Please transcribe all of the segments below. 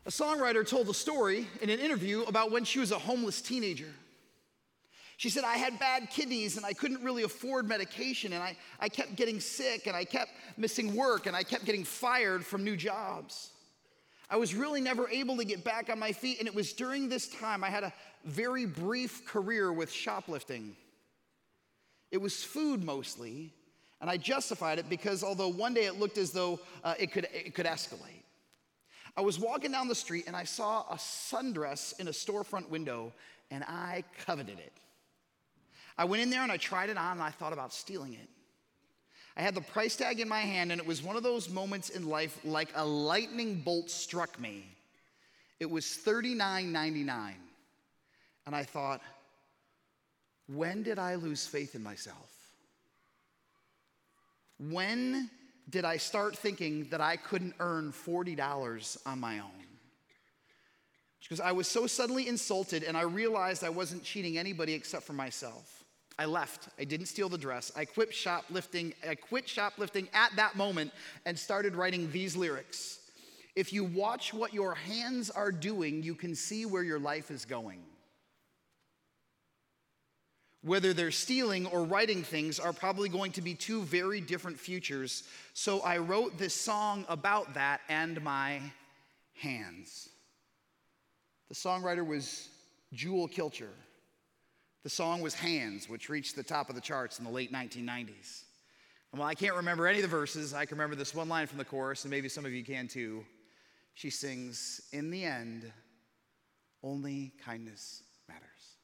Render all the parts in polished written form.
A songwriter told a story in an interview about when she was a homeless teenager. She said, I had bad kidneys and I couldn't really afford medication, and I kept getting sick and I kept missing work and I kept getting fired from new jobs. I was really never able to get back on my feet, and it was during this time I had a very brief career with shoplifting. It was food mostly, and I justified it because although one day it looked as though it could escalate. I was walking down the street and I saw a sundress in a storefront window and I coveted it. I went in there and I tried it on and I thought about stealing it. I had the price tag in my hand, and it was one of those moments in life like a lightning bolt struck me. It was $39.99. And I thought, when did I lose faith in myself? When did I start thinking that I couldn't earn $40 on my own? Because I was so suddenly insulted and I realized I wasn't cheating anybody except for myself. I left. I didn't steal the dress. I quit shoplifting at that moment and started writing these lyrics. If you watch what your hands are doing, you can see where your life is going. Whether they're stealing or writing things are probably going to be two very different futures. So I wrote this song about that and my hands. The songwriter was Jewel Kilcher. The song was Hands, which reached the top of the charts in the late 1990s. And while I can't remember any of the verses, I can remember this one line from the chorus, and maybe some of you can too. She sings, in the end, only kindness matters.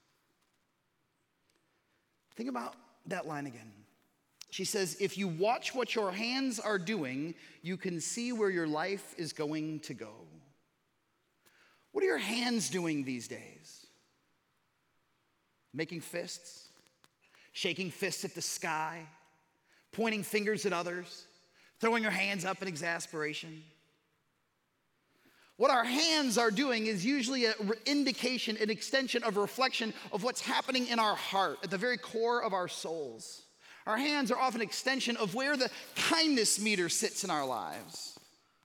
Think about that line again. She says, if you watch what your hands are doing, you can see where your life is going to go. What are your hands doing these days? Making fists? Shaking fists at the sky? Pointing fingers at others? Throwing your hands up in exasperation? What our hands are doing is usually an indication, an extension of reflection of what's happening in our heart, at the very core of our souls. Our hands are often an extension of where the kindness meter sits in our lives.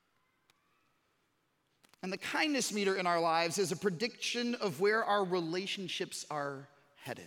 And the kindness meter in our lives is a prediction of where our relationships are headed.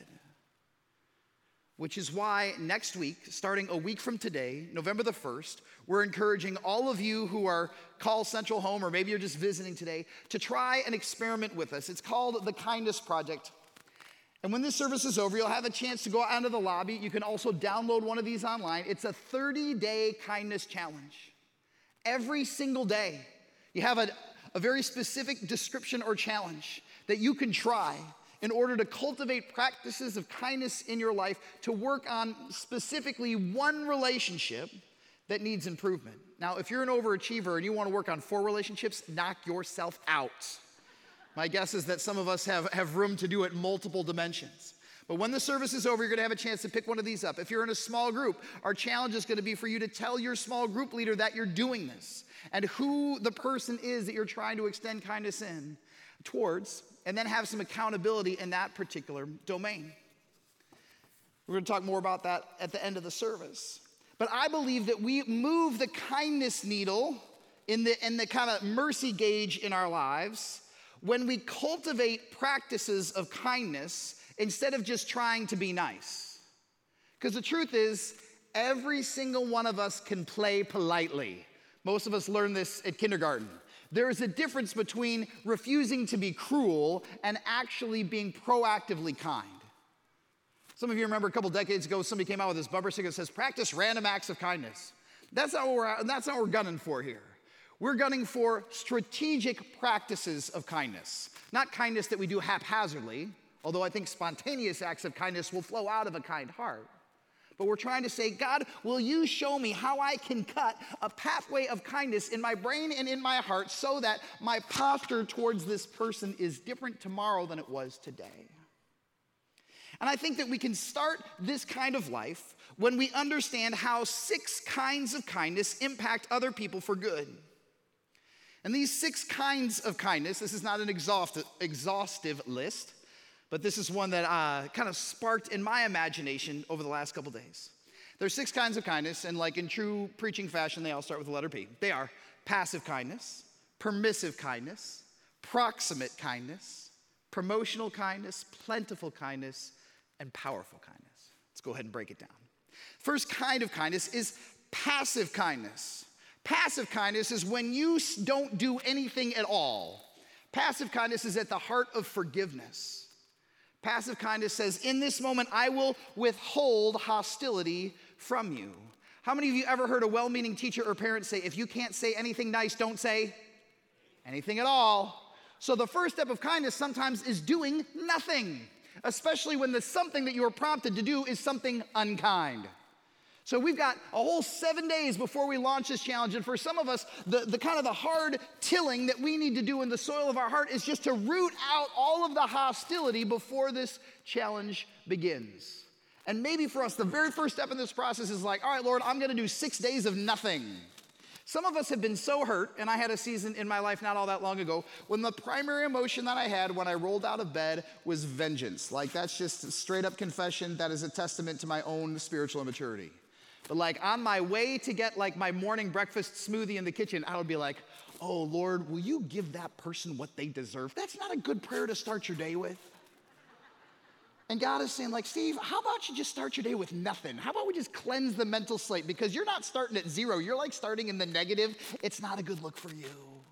Which is why next week, starting a week from today, November the 1st, we're encouraging all of you who are Call Central home, or maybe you're just visiting today, to try an experiment with us. It's called the Kindness Project. And when this service is over, you'll have a chance to go out into the lobby. You can also download one of these online. It's a 30-day kindness challenge. Every single day, you have a very specific description or challenge that you can try in order to cultivate practices of kindness in your life, to work on specifically one relationship that needs improvement. Now, if you're an overachiever and you want to work on 4 relationships, knock yourself out. My guess is that some of us have room to do it multiple dimensions. But when the service is over, you're going to have a chance to pick one of these up. If you're in a small group, our challenge is going to be for you to tell your small group leader that you're doing this and who the person is that you're trying to extend kindness in towards, and then have some accountability in that particular domain. We're going to talk more about that at the end of the service. But I believe that we move the kindness needle in the kind of mercy gauge in our lives when we cultivate practices of kindness instead of just trying to be nice. Because the truth is, every single one of us can play politely. Most of us learn this at kindergarten. There is a difference between refusing to be cruel and actually being proactively kind. Some of you remember a couple decades ago, somebody came out with this bumper sticker that says, practice random acts of kindness. That's not what we're gunning for here. We're gunning for strategic practices of kindness. Not kindness that we do haphazardly, although I think spontaneous acts of kindness will flow out of a kind heart. But we're trying to say, God, will you show me how I can cut a pathway of kindness in my brain and in my heart so that my posture towards this person is different tomorrow than it was today? And I think that we can start this kind of life when we understand how 6 kinds of kindness impact other people for good. And these 6 kinds of kindness, this is not an exhaustive list, but this is one that kind of sparked in my imagination over the last couple days. There's 6 kinds of kindness, and like in true preaching fashion, they all start with the letter P. They are passive kindness, permissive kindness, proximate kindness, promotional kindness, plentiful kindness, and powerful kindness. Let's go ahead and break it down. First kind of kindness is passive kindness. Passive kindness is when you don't do anything at all. Passive kindness is at the heart of forgiveness. Passive kindness says, in this moment, I will withhold hostility from you. How many of you ever heard a well-meaning teacher or parent say, if you can't say anything nice, don't say anything at all? So the first step of kindness sometimes is doing nothing, especially when the something that you are prompted to do is something unkind. So we've got a whole 7 days before we launch this challenge. And for some of us, the kind of the hard tilling that we need to do in the soil of our heart is just to root out all of the hostility before this challenge begins. And maybe for us, the very first step in this process is like, all right, Lord, I'm going to do 6 days of nothing. Some of us have been so hurt, and I had a season in my life not all that long ago when the primary emotion that I had when I rolled out of bed was vengeance. Like, that's just straight up confession. That is a testament to my own spiritual immaturity. But like on my way to get like my morning breakfast smoothie in the kitchen, I would be like, oh Lord, will you give that person what they deserve? That's not a good prayer to start your day with. And God is saying like, Steve, how about you just start your day with nothing? How about we just cleanse the mental slate? Because you're not starting at zero. You're like starting in the negative. It's not a good look for you.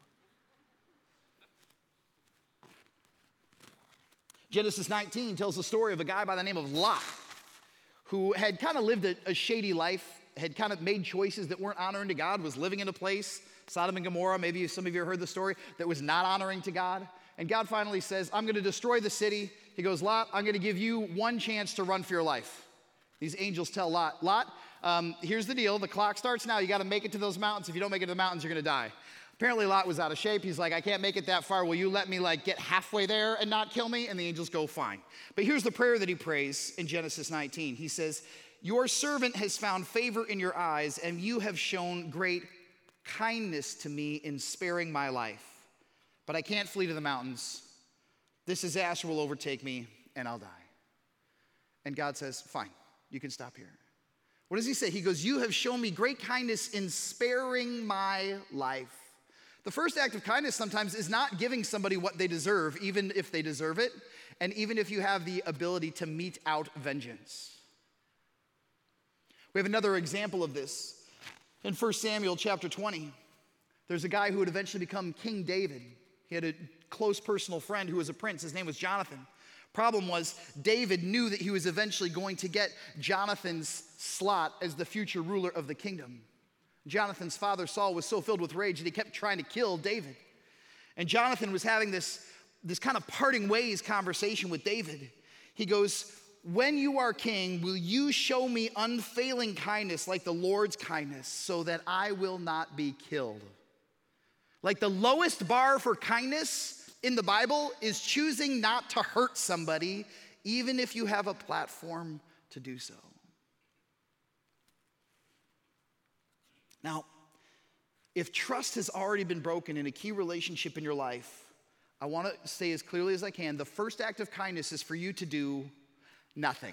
Genesis 19 tells the story of a guy by the name of Lot, who had kind of lived a shady life, had kind of made choices that weren't honoring to God, was living in a place, Sodom and Gomorrah, maybe some of you have heard the story, that was not honoring to God. And God finally says, I'm going to destroy the city. He goes, Lot, I'm going to give you one chance to run for your life. These angels tell Lot, here's the deal. The clock starts now. You got to make it to those mountains. If you don't make it to the mountains, you're going to die. Apparently, Lot was out of shape. He's like, I can't make it that far. Will you let me like get halfway there and not kill me? And the angels go, fine. But here's the prayer that he prays in Genesis 19. He says, your servant has found favor in your eyes, and you have shown great kindness to me in sparing my life. But I can't flee to the mountains. This disaster will overtake me, and I'll die. And God says, fine, you can stop here. What does he say? He goes, you have shown me great kindness in sparing my life. The first act of kindness sometimes is not giving somebody what they deserve, even if they deserve it, and even if you have the ability to mete out vengeance. We have another example of this. In 1 Samuel chapter 20, there's a guy who would eventually become King David. He had a close personal friend who was a prince. His name was Jonathan. Problem was, David knew that he was eventually going to get Jonathan's slot as the future ruler of the kingdom. Jonathan's father, Saul, was so filled with rage that he kept trying to kill David. And Jonathan was having this kind of parting ways conversation with David. He goes, when you are king, will you show me unfailing kindness like the Lord's kindness so that I will not be killed? Like the lowest bar for kindness in the Bible is choosing not to hurt somebody, even if you have a platform to do so. Now, if trust has already been broken in a key relationship in your life, I want to say as clearly as I can, the first act of kindness is for you to do nothing.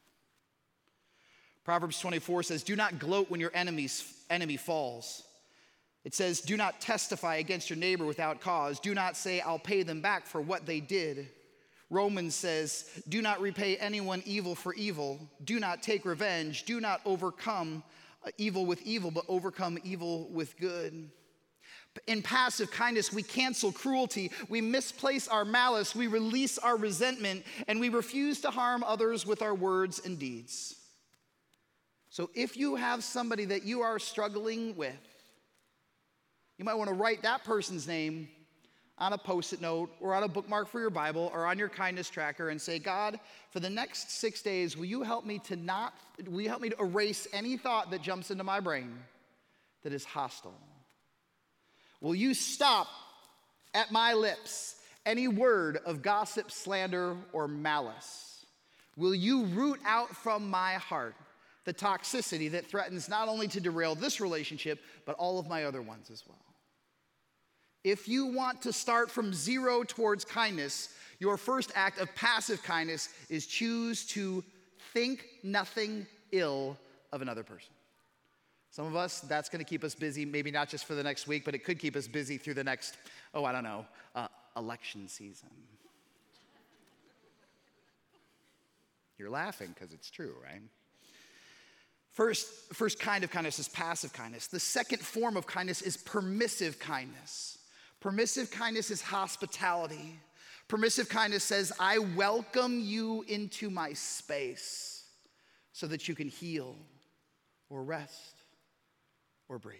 Proverbs 24 says, do not gloat when your enemy falls. It says, do not testify against your neighbor without cause. Do not say, I'll pay them back for what they did. Romans says, do not repay anyone evil for evil. Do not take revenge. Do not overcome evil with evil, but overcome evil with good. In passive kindness, we cancel cruelty, we misplace our malice, we release our resentment, and we refuse to harm others with our words and deeds. So if you have somebody that you are struggling with, you might want to write that person's name on a Post-it note or on a bookmark for your Bible or on your kindness tracker and say, God, for the next 6 days, will you help me to erase any thought that jumps into my brain that is hostile? Will you stop at my lips any word of gossip, slander, or malice? Will you root out from my heart the toxicity that threatens not only to derail this relationship, but all of my other ones as well? If you want to start from zero towards kindness, your first act of passive kindness is choose to think nothing ill of another person. Some of us, that's going to keep us busy, maybe not just for the next week, but it could keep us busy through the next, election season. You're laughing because it's true, right? First kind of kindness is passive kindness. The second form of kindness is permissive kindness. Permissive kindness is hospitality. Permissive kindness says, I welcome you into my space so that you can heal or rest or breathe.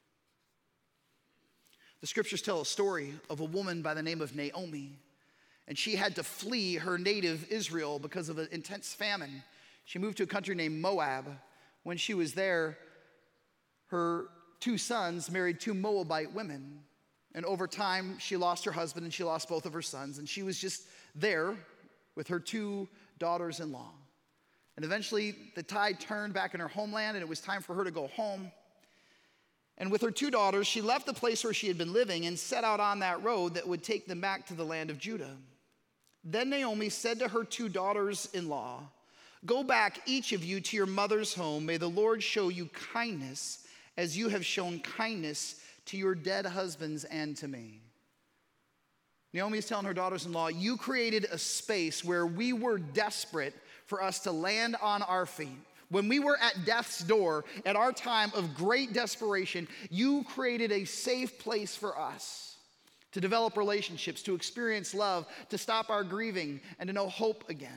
The scriptures tell a story of a woman by the name of Naomi, and she had to flee her native Israel because of an intense famine. She moved to a country named Moab. When she was there, her 2 sons married 2 Moabite women. And over time, she lost her husband and she lost both of her sons. And she was just there with her 2 daughters-in-law. And eventually, the tide turned back in her homeland and it was time for her to go home. And with her 2 daughters, she left the place where she had been living and set out on that road that would take them back to the land of Judah. Then Naomi said to her 2 daughters-in-law, go back, each of you, to your mother's home. May the Lord show you kindness as you have shown kindness to your dead husbands and to me. Naomi is telling her daughters-in-law, you created a space where we were desperate for us to land on our feet. When we were at death's door, at our time of great desperation, you created a safe place for us to develop relationships, to experience love, to stop our grieving, and to know hope again.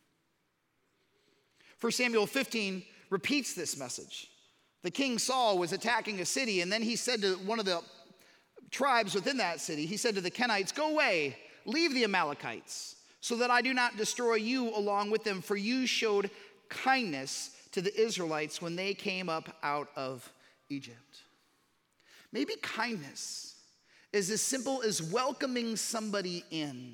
1 Samuel 15 repeats this message. The king Saul was attacking a city, and then he said to one of the tribes within that city, he said to the Kenites, go away, leave the Amalekites, so that I do not destroy you along with them, for you showed kindness to the Israelites when they came up out of Egypt. Maybe kindness is as simple as welcoming somebody in.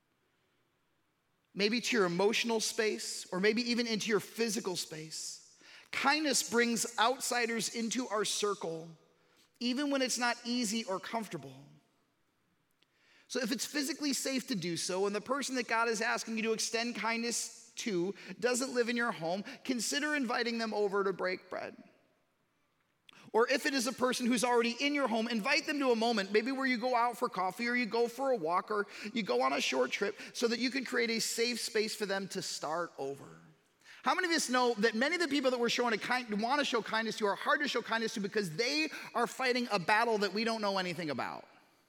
Maybe to your emotional space, or maybe even into your physical space. Kindness brings outsiders into our circle, even when it's not easy or comfortable. So if it's physically safe to do so, and the person that God is asking you to extend kindness to doesn't live in your home, consider inviting them over to break bread. Or if it is a person who's already in your home, invite them to a moment, maybe where you go out for coffee or you go for a walk or you go on a short trip so that you can create a safe space for them to start over. How many of us know that many of the people that we're want to show kindness to are hard to show kindness to because they are fighting a battle that we don't know anything about?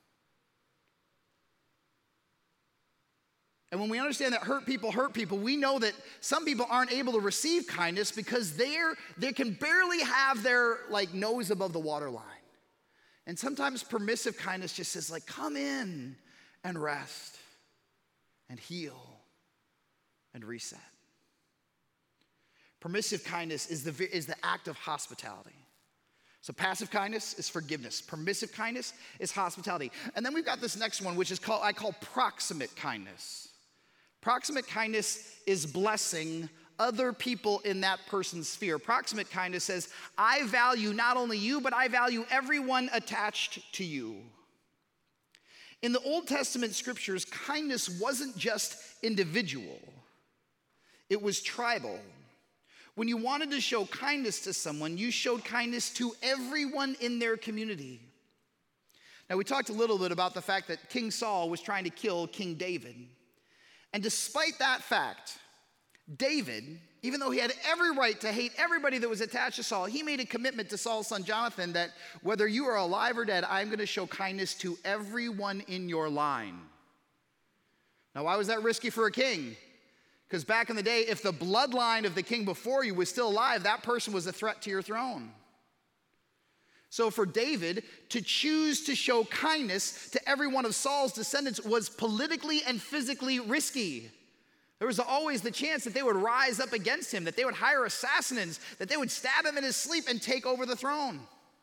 And when we understand that hurt people, we know that some people aren't able to receive kindness because they can barely have their nose above the waterline. And sometimes permissive kindness just says come in and rest and heal and reset. Permissive kindness is the act of hospitality. So passive kindness is forgiveness. Permissive kindness is hospitality. And then we've got this next one, which is I call proximate kindness. Proximate kindness is blessing other people in that person's sphere. Proximate kindness says, I value not only you, but I value everyone attached to you. In the Old Testament scriptures, kindness wasn't just individual. It was tribal. When you wanted to show kindness to someone, you showed kindness to everyone in their community. Now, we talked a little bit about the fact that King Saul was trying to kill King David. And despite that fact, David, even though he had every right to hate everybody that was attached to Saul, he made a commitment to Saul's son Jonathan that whether you are alive or dead, I'm going to show kindness to everyone in your line. Now, why was that risky for a king? Because back in the day, if the bloodline of the king before you was still alive, that person was a threat to your throne. So for David to choose to show kindness to every one of Saul's descendants was politically and physically risky. There was always the chance that they would rise up against him, that they would hire assassins, that they would stab him in his sleep and take over the throne.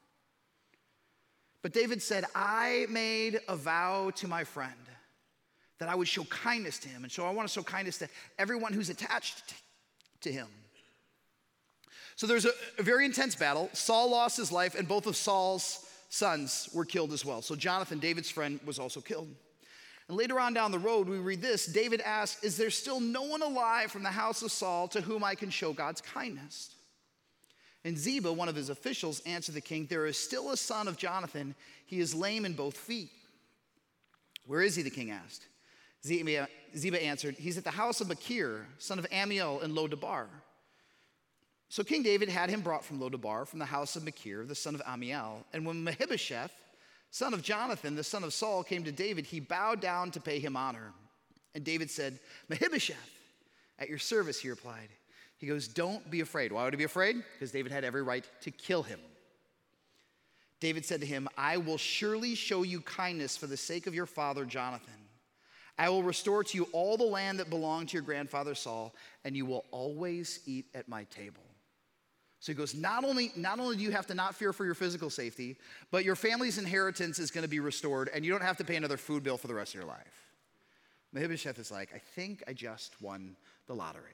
But David said, I made a vow to my friend that I would show kindness to him. And so I want to show kindness to everyone who's attached to him. So there's a very intense battle. Saul lost his life, and both of Saul's sons were killed as well. So Jonathan, David's friend, was also killed. And later on down the road, we read this. David asked, is there still no one alive from the house of Saul to whom I can show God's kindness? And Ziba, one of his officials, answered the king, there is still a son of Jonathan. He is lame in both feet. "Where is he?" the king asked. Ziba answered, "He's at the house of Machir, son of Amiel in Lo-debar." So King David had him brought from Lo-debar, from the house of Machir, the son of Amiel. And when Mephibosheth, son of Jonathan, the son of Saul, came to David, he bowed down to pay him honor. And David said, "Mephibosheth, at your service," he replied. He goes, "Don't be afraid." Why would he be afraid? Because David had every right to kill him. David said to him, "I will surely show you kindness for the sake of your father Jonathan. I will restore to you all the land that belonged to your grandfather Saul, and you will always eat at my table." So he goes, not only do you have to not fear for your physical safety, but your family's inheritance is going to be restored, and you don't have to pay another food bill for the rest of your life. Mephibosheth is like, "I think I just won the lottery."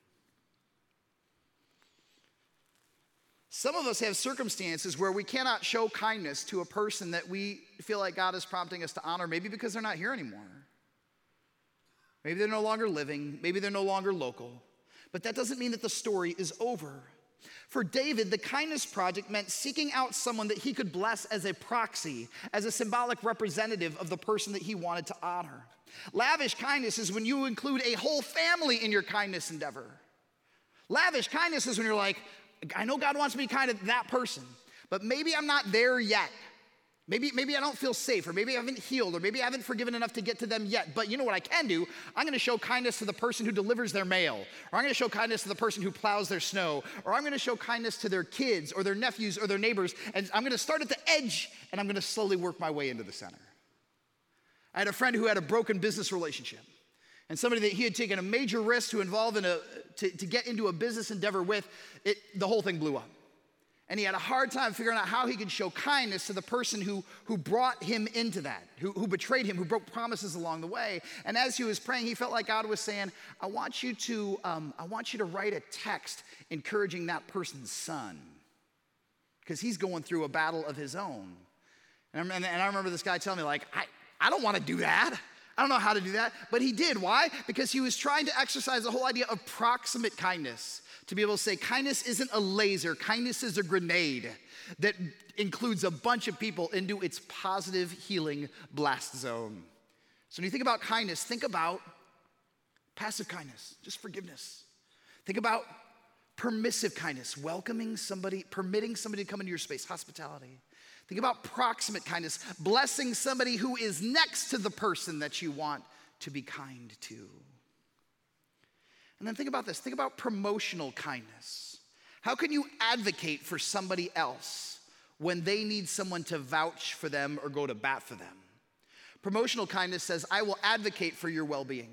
Some of us have circumstances where we cannot show kindness to a person that we feel like God is prompting us to honor, maybe because they're not here anymore. Maybe they're no longer living, maybe they're no longer local. But that doesn't mean that the story is over. For David, the kindness project meant seeking out someone that he could bless as a proxy, as a symbolic representative of the person that he wanted to honor. Lavish kindness is when you include a whole family in your kindness endeavor. Lavish kindness is when you're like, I know God wants me to be kind to that person, but maybe I'm not there yet. Maybe I don't feel safe, or maybe I haven't healed, or maybe I haven't forgiven enough to get to them yet. But you know what I can do? I'm going to show kindness to the person who delivers their mail, or I'm going to show kindness to the person who plows their snow, or I'm going to show kindness to their kids or their nephews or their neighbors, and I'm going to start at the edge, and I'm going to slowly work my way into the center. I had a friend who had a broken business relationship, and somebody that he had taken a major risk to involve in to get into a business endeavor with, the whole thing blew up. And he had a hard time figuring out how he could show kindness to the person who brought him into that, who betrayed him, who broke promises along the way. And as he was praying, he felt like God was saying, I want you to write a text encouraging that person's son, because he's going through a battle of his own. And I remember this guy telling me, like, I don't want to do that. I don't know how to do that. But he did. Why? Because he was trying to exercise the whole idea of proximate kindness. To be able to say, kindness isn't a laser, kindness is a grenade that includes a bunch of people into its positive healing blast zone. So when you think about kindness, think about passive kindness, just forgiveness. Think about permissive kindness, welcoming somebody, permitting somebody to come into your space, hospitality. Think about proximate kindness, blessing somebody who is next to the person that you want to be kind to. And then think about this. Think about promotional kindness. How can you advocate for somebody else when they need someone to vouch for them or go to bat for them? Promotional kindness says, I will advocate for your well-being.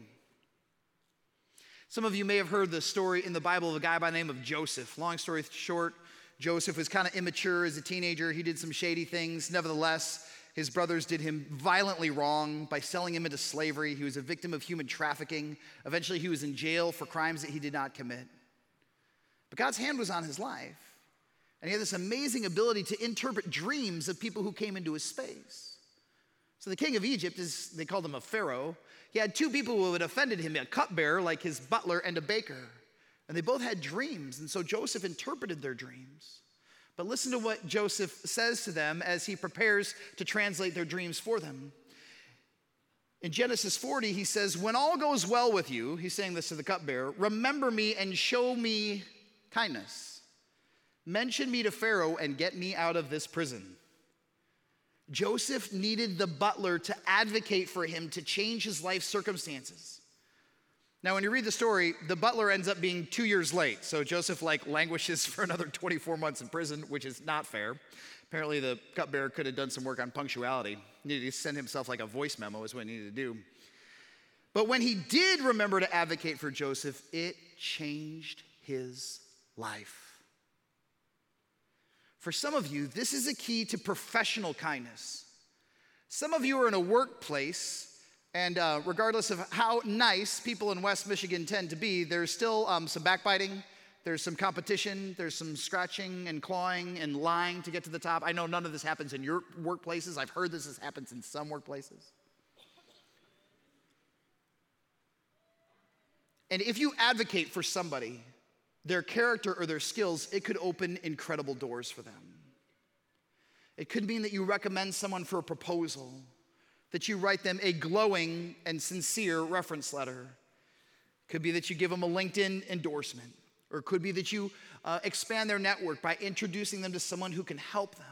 Some of you may have heard the story in the Bible of a guy by the name of Joseph. Long story short, Joseph was kind of immature as a teenager. He did some shady things. Nevertheless, his brothers did him violently wrong by selling him into slavery. He was a victim of human trafficking. Eventually, he was in jail for crimes that he did not commit. But God's hand was on his life. And he had this amazing ability to interpret dreams of people who came into his space. So the king of Egypt, they called him a pharaoh. He had two people who had offended him, a cupbearer like his butler and a baker. And they both had dreams. And so Joseph interpreted their dreams. But listen to what Joseph says to them as he prepares to translate their dreams for them. In Genesis 40, he says, when all goes well with you, he's saying this to the cupbearer, remember me and show me kindness. Mention me to Pharaoh and get me out of this prison. Joseph needed the butler to advocate for him to change his life circumstances. Now, when you read the story, the butler ends up being 2 years late. So Joseph languishes for another 24 months in prison, which is not fair. Apparently, the cupbearer could have done some work on punctuality. He needed to send himself a voice memo is what he needed to do. But when he did remember to advocate for Joseph, it changed his life. For some of you, this is a key to professional kindness. Some of you are in a workplace, and regardless of how nice people in West Michigan tend to be, there's still some backbiting, there's some competition, there's some scratching and clawing and lying to get to the top. I know none of this happens in your workplaces. I've heard this happens in some workplaces. And if you advocate for somebody, their character or their skills, it could open incredible doors for them. It could mean that you recommend someone for a proposal, that you write them a glowing and sincere reference letter. Could be that you give them a LinkedIn endorsement, or it could be that you expand their network by introducing them to someone who can help them.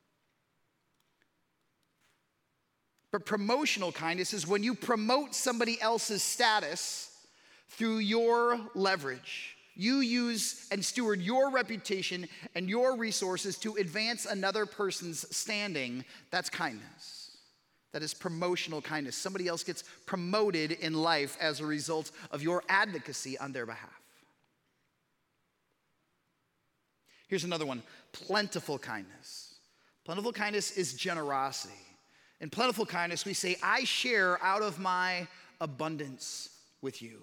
But promotional kindness is when you promote somebody else's status through your leverage. You use and steward your reputation and your resources to advance another person's standing. That's kindness. That is promotional kindness. Somebody else gets promoted in life as a result of your advocacy on their behalf. Here's another one, plentiful kindness. Plentiful kindness is generosity. In plentiful kindness, we say, I share out of my abundance with you.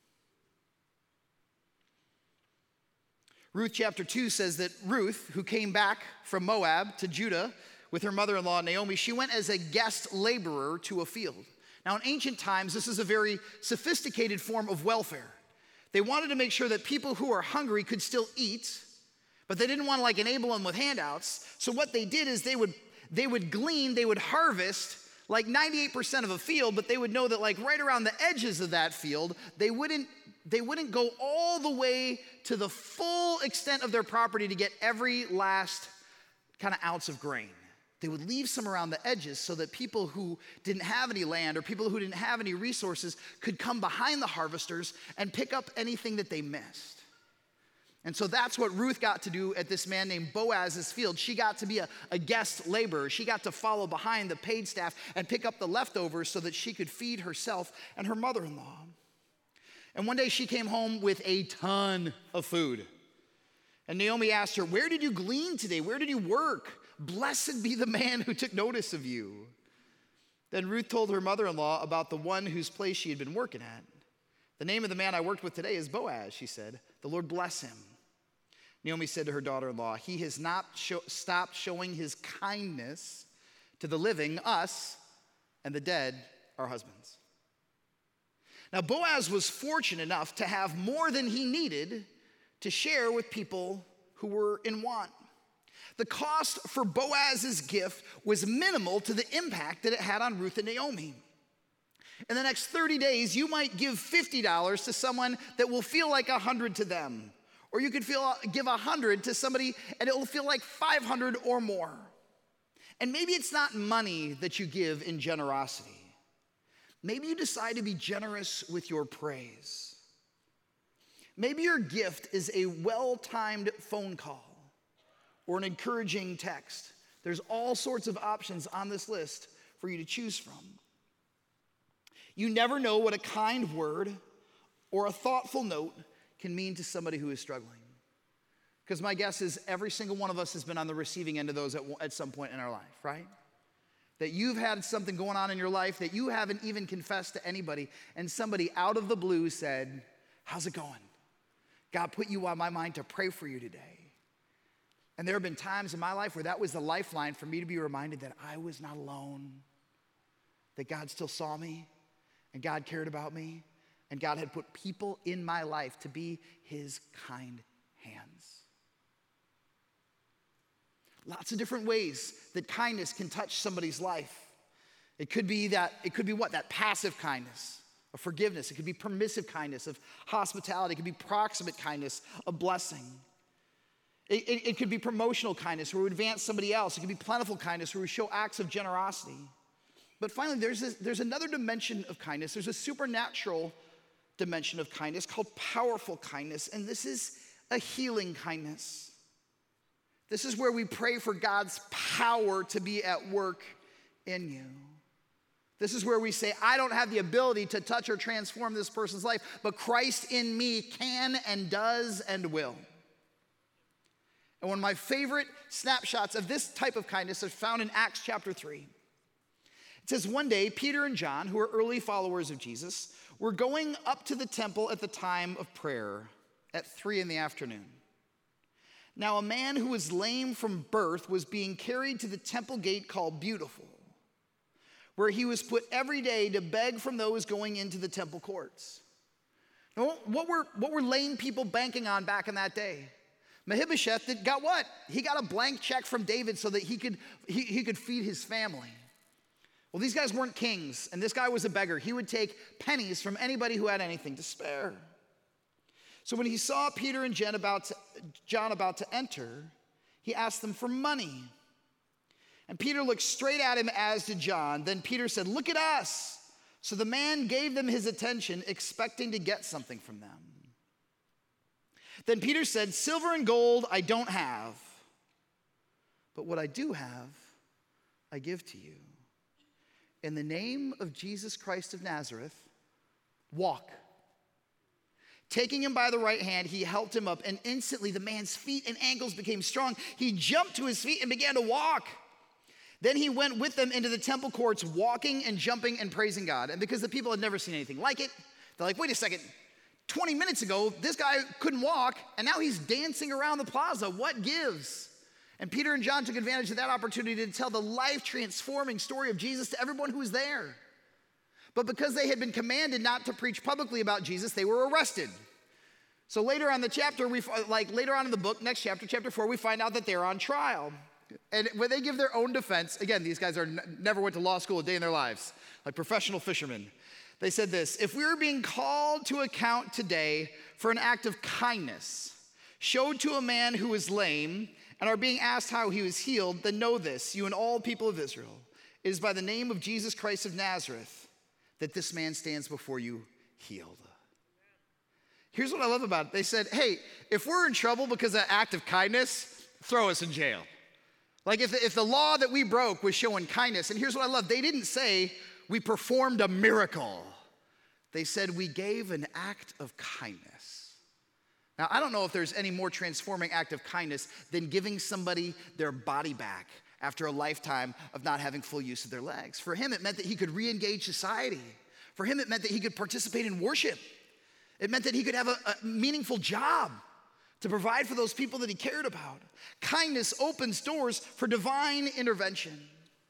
Ruth chapter 2 says that Ruth, who came back from Moab to Judah with her mother-in-law Naomi, she went as a guest laborer to a field. Now, in ancient times, this is a very sophisticated form of welfare. They wanted to make sure that people who are hungry could still eat, but they didn't want to enable them with handouts. So what they did is they would glean, they would harvest like 98% of a field, but they would know that right around the edges of that field, they wouldn't go all the way to the full extent of their property to get every last kind of ounce of grain. They would leave some around the edges so that people who didn't have any land or people who didn't have any resources could come behind the harvesters and pick up anything that they missed. And so that's what Ruth got to do at this man named Boaz's field. She got to be a guest laborer. She got to follow behind the paid staff and pick up the leftovers so that she could feed herself and her mother-in-law. And one day she came home with a ton of food. And Naomi asked her, where did you glean today? Where did you work? Blessed be the man who took notice of you. Then Ruth told her mother-in-law about the one whose place she had been working at. The name of the man I worked with today is Boaz, she said. The Lord bless him. Naomi said to her daughter-in-law, he has not stopped showing his kindness to the living, us, and the dead, our husbands. Now, Boaz was fortunate enough to have more than he needed to share with people who were in want. The cost for Boaz's gift was minimal to the impact that it had on Ruth and Naomi. In the next 30 days, you might give $50 to someone that will feel like $100 to them. Or you could give $100 to somebody and it will feel like $500 or more. And maybe it's not money that you give in generosity. Maybe you decide to be generous with your praise. Maybe your gift is a well-timed phone call or an encouraging text. There's all sorts of options on this list for you to choose from. You never know what a kind word or a thoughtful note can mean to somebody who is struggling. Because my guess is every single one of us has been on the receiving end of those at some point in our life, right? That you've had something going on in your life that you haven't even confessed to anybody, and somebody out of the blue said, how's it going? God put you on my mind to pray for you today. And there have been times in my life where that was the lifeline for me to be reminded that I was not alone, that God still saw me, and God cared about me, and God had put people in my life to be his kind hands. Lots of different ways that kindness can touch somebody's life. It could be what? That passive kindness of forgiveness. It could be permissive kindness of hospitality. It could be proximate kindness of blessing. It could be promotional kindness where we advance somebody else. It could be plentiful kindness where we show acts of generosity. But finally, there's another dimension of kindness. There's a supernatural dimension of kindness called powerful kindness, and this is a healing kindness. This is where we pray for God's power to be at work in you. This is where we say, I don't have the ability to touch or transform this person's life, but Christ in me can and does and will. And one of my favorite snapshots of this type of kindness is found in Acts chapter 3. It says, one day, Peter and John, who are early followers of Jesus, were going up to the temple at the time of prayer at 3 p.m. Now, a man who was lame from birth was being carried to the temple gate called Beautiful, where he was put every day to beg from those going into the temple courts. Now, what were lame people banking on back in that day? Mephibosheth got what? He got a blank check from David so that he could feed his family. Well, these guys weren't kings, and this guy was a beggar. He would take pennies from anybody who had anything to spare. So when he saw Peter and John about to enter, he asked them for money. And Peter looked straight at him, as did John. Then Peter said, "Look at us." So the man gave them his attention, expecting to get something from them. Then Peter said, "Silver and gold I don't have, but what I do have, I give to you. In the name of Jesus Christ of Nazareth, walk." Taking him by the right hand, he helped him up, and instantly the man's feet and ankles became strong. He jumped to his feet and began to walk. Then he went with them into the temple courts, walking and jumping and praising God. And because the people had never seen anything like it, they're like, "Wait a second, 20 minutes ago, this guy couldn't walk, and now he's dancing around the plaza. What gives?" And Peter and John took advantage of that opportunity to tell the life-transforming story of Jesus to everyone who was there. But because they had been commanded not to preach publicly about Jesus, they were arrested. So later on in the chapter, later on in the book, next chapter, chapter 4, we find out that they're on trial. And when they give their own defense, again, these guys never went to law school a day in their lives, like professional fishermen. They said this: "If we were being called to account today for an act of kindness showed to a man who is lame and are being asked how he was healed, then know this, you and all people of Israel, it is by the name of Jesus Christ of Nazareth that this man stands before you healed." Here's what I love about it. They said, hey, if we're in trouble because of an act of kindness, throw us in jail. Like if the law that we broke was showing kindness, and here's what I love. They didn't say we performed a miracle. They said we gave an act of kindness. Now, I don't know if there's any more transforming act of kindness than giving somebody their body back after a lifetime of not having full use of their legs. For him, it meant that he could re-engage society. For him, it meant that he could participate in worship. It meant that he could have a meaningful job to provide for those people that he cared about. Kindness opens doors for divine intervention.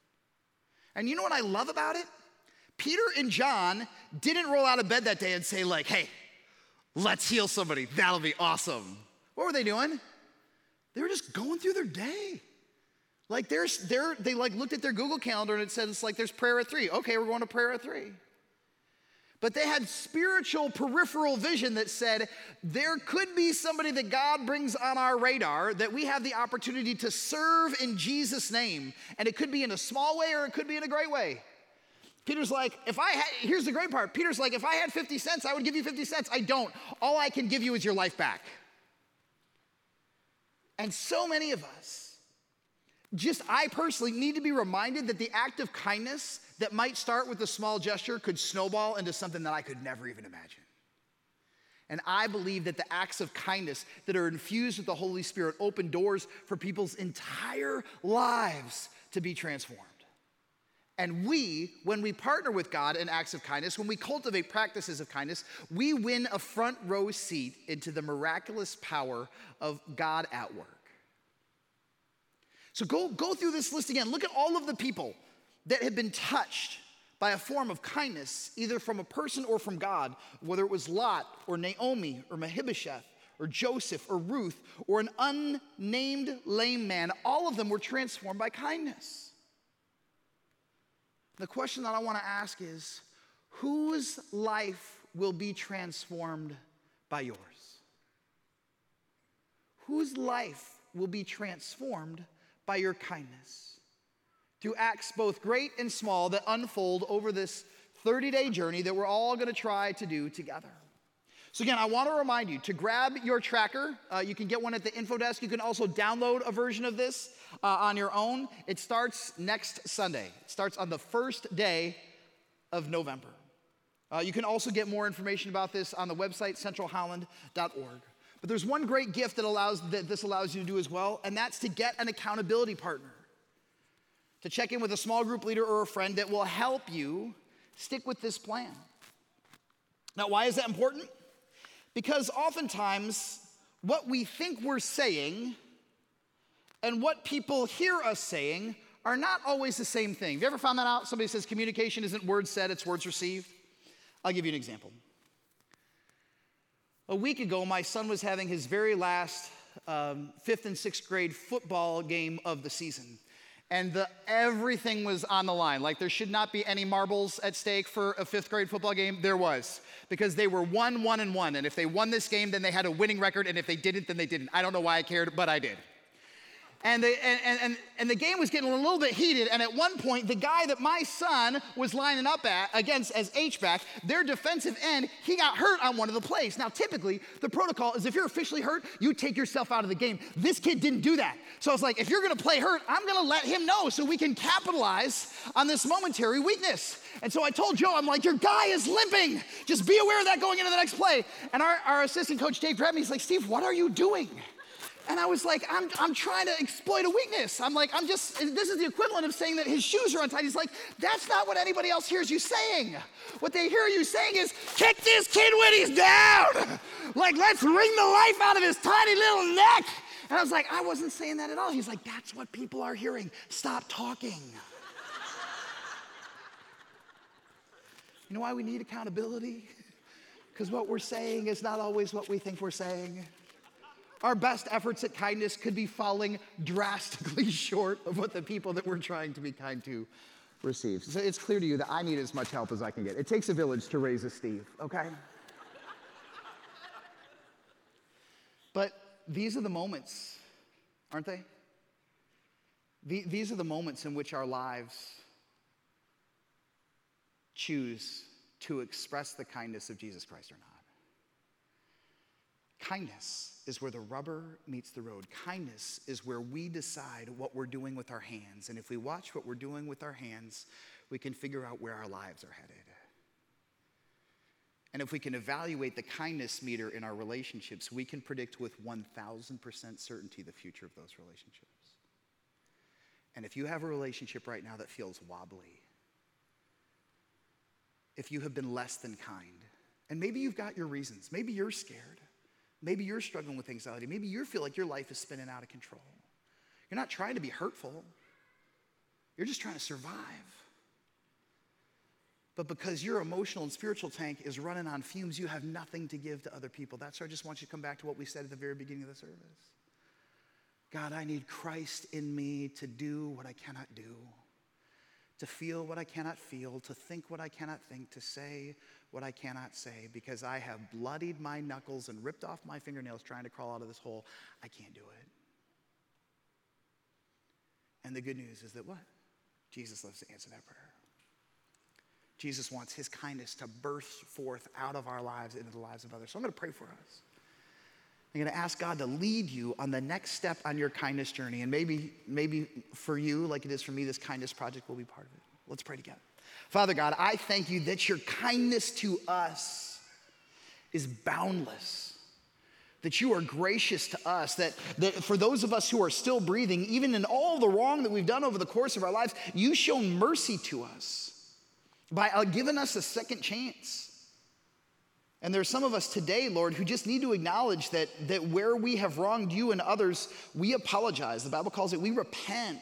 And you know what I love about it? Peter and John didn't roll out of bed that day and say like, "Hey, let's heal somebody. That'll be awesome." What were they doing? They were just going through their day. Like they looked at their Google Calendar and it said, it's like there's prayer at 3. Okay, we're going to prayer at 3. But they had spiritual peripheral vision that said there could be somebody that God brings on our radar that we have the opportunity to serve in Jesus' name. And it could be in a small way or it could be in a great way. Peter's like, here's the great part. Peter's like, if I had 50 cents, I would give you 50 cents. I don't. All I can give you is your life back. And so many of us, I personally need to be reminded that the act of kindness that might start with a small gesture could snowball into something that I could never even imagine. And I believe that the acts of kindness that are infused with the Holy Spirit open doors for people's entire lives to be transformed. And when we partner with God in acts of kindness, when we cultivate practices of kindness, we win a front row seat into the miraculous power of God at work. So go through this list again. Look at all of the people that have been touched by a form of kindness, either from a person or from God, whether it was Lot or Naomi or Mephibosheth or Joseph or Ruth or an unnamed lame man. All of them were transformed by kindness. The question that I want to ask is, whose life will be transformed by yours? Whose life will be transformed by your kindness? Through acts both great and small that unfold over this 30-day journey that we're all going to try to do together. So again, I want to remind you to grab your tracker. You can get one at the info desk. You can also download a version of this on your own. It starts next Sunday. It starts on the first day of November. You can also get more information about this on the website, centralholland.org. But there's one great gift that this allows you to do as well, and that's to get an accountability partner. To check in with a small group leader or a friend that will help you stick with this plan. Now, why is that important? Because oftentimes, what we think we're saying and what people hear us saying are not always the same thing. Have you ever found that out? Somebody says communication isn't words said, it's words received. I'll give you an example. A week ago, my son was having his very last 5th and 6th grade football game of the season. And everything was on the line. Like there should not be any marbles at stake for a 5th grade football game. There was, because they were 1-1-1. And if they won this game, then they had a winning record. And if they didn't, then they didn't. I don't know why I cared, but I did. And the game was getting a little bit heated, and at one point, the guy that my son was lining up against as H-back, their defensive end, he got hurt on one of the plays. Now, typically, the protocol is if you're officially hurt, you take yourself out of the game. This kid didn't do that. So I was like, if you're gonna play hurt, I'm gonna let him know so we can capitalize on this momentary weakness. And so I told Joe, I'm like, your guy is limping. Just be aware of that going into the next play. And our assistant coach, Dave grabbed me, he's like, Steve, what are you doing? And I was like, I'm trying to exploit a weakness. I'm like, this is the equivalent of saying that his shoes are untied. He's like, that's not what anybody else hears you saying. What they hear you saying is, kick this kid when he's down. Like, let's wring the life out of his tiny little neck. And I was like, I wasn't saying that at all. He's like, that's what people are hearing. Stop talking. You know why we need accountability? Because what we're saying is not always what we think we're saying. Our best efforts at kindness could be falling drastically short of what the people that we're trying to be kind to receive. So it's clear to you that I need as much help as I can get. It takes a village to raise a Steve, okay? But these are the moments, aren't they? These are the moments in which our lives choose to express the kindness of Jesus Christ or not. Kindness is where the rubber meets the road. Kindness is where we decide what we're doing with our hands. And if we watch what we're doing with our hands, we can figure out where our lives are headed. And if we can evaluate the kindness meter in our relationships, we can predict with 1,000% certainty the future of those relationships. And if you have a relationship right now that feels wobbly, if you have been less than kind, and maybe you've got your reasons, maybe you're scared, maybe you're struggling with anxiety. Maybe you feel like your life is spinning out of control. You're not trying to be hurtful. You're just trying to survive. But because your emotional and spiritual tank is running on fumes, you have nothing to give to other people. That's why I just want you to come back to what we said at the very beginning of the service. God, I need Christ in me to do what I cannot do, to feel what I cannot feel, to think what I cannot think, to say what I cannot say, because I have bloodied my knuckles and ripped off my fingernails trying to crawl out of this hole. I can't do it. And the good news is that what? Jesus loves to answer that prayer. Jesus wants his kindness to burst forth out of our lives into the lives of others. So I'm going to pray for us. I'm going to ask God to lead you on the next step on your kindness journey. And maybe for you, like it is for me, this kindness project will be part of it. Let's pray together. Father God, I thank you that your kindness to us is boundless, that you are gracious to us, that for those of us who are still breathing, even in all the wrong that we've done over the course of our lives, you've shown mercy to us by giving us a second chance. And there's some of us today, Lord, who just need to acknowledge that where we have wronged you and others, we apologize. The Bible calls it, we repent.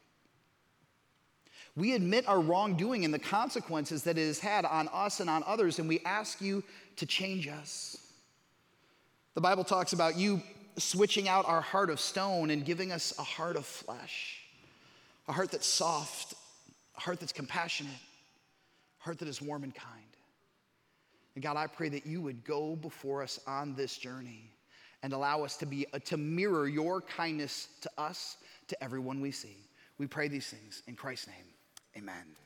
We admit our wrongdoing and the consequences that it has had on us and on others, and we ask you to change us. The Bible talks about you switching out our heart of stone and giving us a heart of flesh, a heart that's soft, a heart that's compassionate, a heart that is warm and kind. And God, I pray that you would go before us on this journey and allow us to mirror your kindness to us, to everyone we see. We pray these things in Christ's name. Amen.